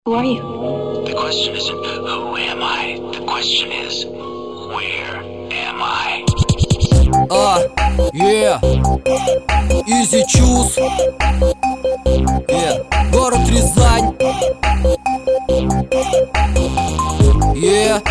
Who are you? The question isn't who am I? The question is where am I? Yeah. Easy choose. Yeah. Город Рязань. Yeah.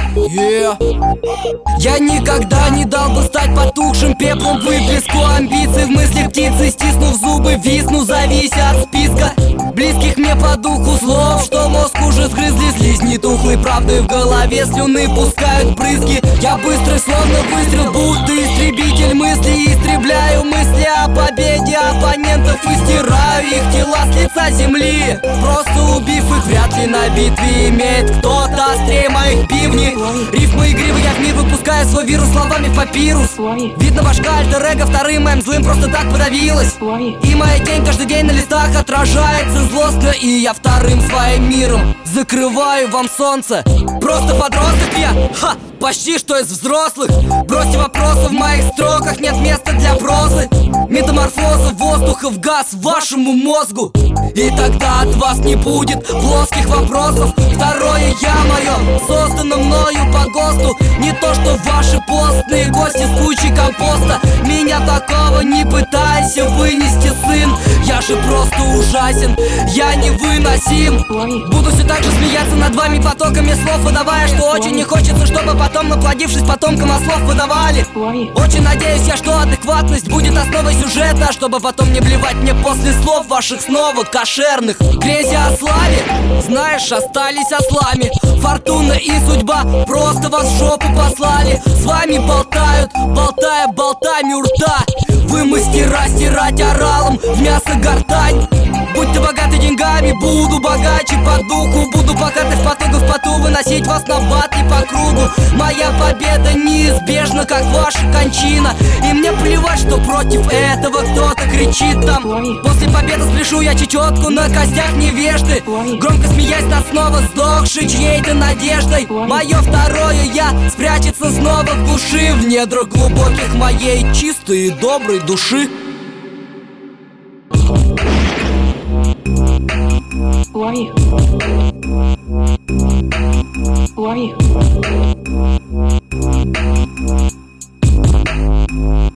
Я никогда не дал бы стать потухшим пеплом выплеску амбиций. В мыслях птицы, стиснув зубы, висну, завися от списка близких мне по духу слов, что мозг уже сгрызли слизни тухлой правды в голове, слюны пускают брызги. Я быстрый, словно выстрел, будто истребитель мыслей. Истребляю мысли о победе оппонентов и стираю их тела с лица земли. Просто убив их, вряд ли на битве имеет кто-то острее моих бивней. Рифмы игривы, я в мир выпускаю свой вирус словами в папирус. Видно, башка альтер-эго вторым моим злым просто так подавилась. И моя тень каждый день на листах отражается злостно, и я вторым своим миром закрываю вам солнце. Просто подросток я, почти что из взрослых. Бросьте вопросы, в моих строках нет места для прозы. Метаморфоза воздуха в газ вашему мозгу, и тогда от вас не будет плоских вопросов. Второе я мое, создано мною по ГОСТу. Не то что ваши постные гости с кучей компоста. Меня такого не пытайся вынести, сын. Я же просто ужасен, я невыносим. Буду все так же смеяться над вами потоками слов, выдавая, что очень не хочется, чтобы потом, наплодившись потомкам, слов выдавали. Очень надеюсь я, что адекватность будет основой сюжета, чтобы потом не блевать мне после слов ваших снова кошерных. Грези о славе, знаешь, остались ослами. Фортуна и судьба просто вас в жопу послали. С вами болтают, болтая болтами у рта. Вы мастера стирать оралом в мясо гортань. Будь ты богатый деньгами, буду богаче по духу. Буду богатый в потугу, в поту выносить вас на батли по кругу. Моя победа неизбежна, как ваша кончина. И мне плевать, что против этого кто-то кричит там. После победы спляшу я чечетку на костях невежды, громко смеясь над снова сдохшей чьей-то надеждой. Мое второе я спрячется снова в глуши, в недрах глубоких моей чистой и доброй души. Who are you?